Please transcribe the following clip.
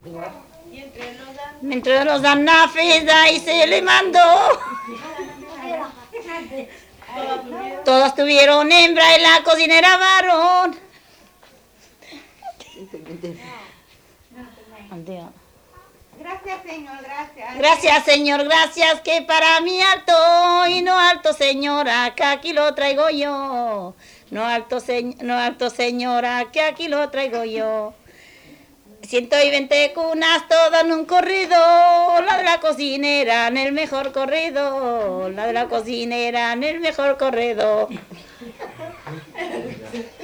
Mientras los dan nafida y se le mandó. Todos tuvieron hembra y la cocinera varón. Gracias, Señor, gracias. Gracias, Señor, gracias, que para mí alto y no alto, señora, que aquí lo traigo yo. No alto, señora, que aquí lo traigo yo. 120 cunas, todo en un corrido, la de la cocinera en el mejor corrido, la de la cocinera en el mejor corrido.